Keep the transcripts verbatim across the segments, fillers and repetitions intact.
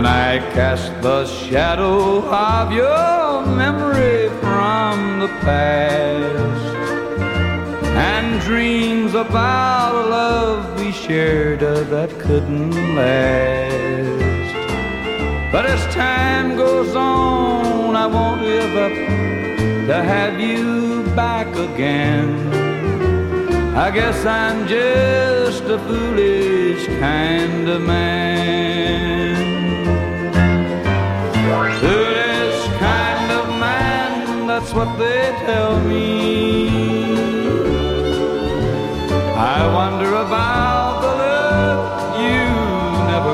and I cast the shadow of your memory from the past, and dreams about a love we shared uh, that couldn't last. But as time goes on, I won't live up to have you back again. I guess I'm just a foolish kind of man. Foolish kind of man, that's what they tell me. I wonder about the love you never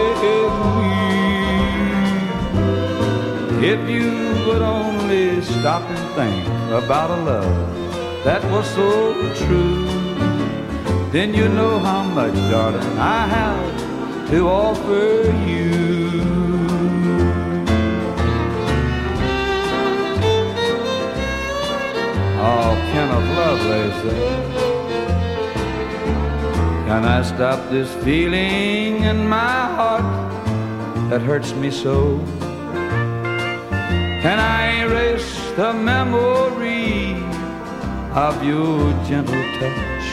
gave me. If you would only stop and think about a love that was so true, then you know how much, darling, I have to offer you. Oh, can of love, they say. Can I stop this feeling in my heart that hurts me so? Can I erase the memory of your gentle touch?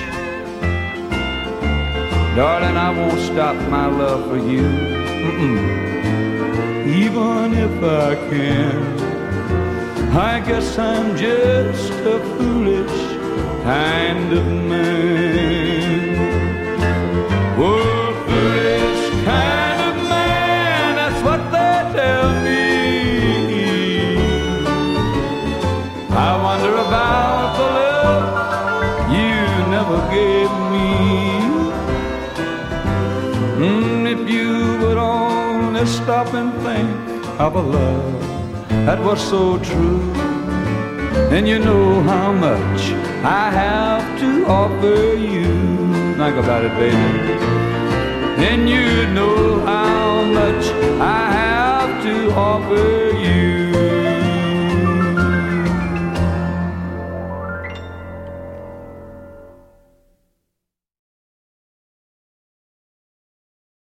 Darling, I won't stop my love for you, mm-mm. Even if I can. I guess I'm just a foolish kind of man. Oh, foolish kind of man, that's what they tell me. I wonder about the love you never gave me. Mm, if you would only stop and think of a love that was so true, then you know how much I have to offer you. Think about it, baby. Then you know how much I have to offer you.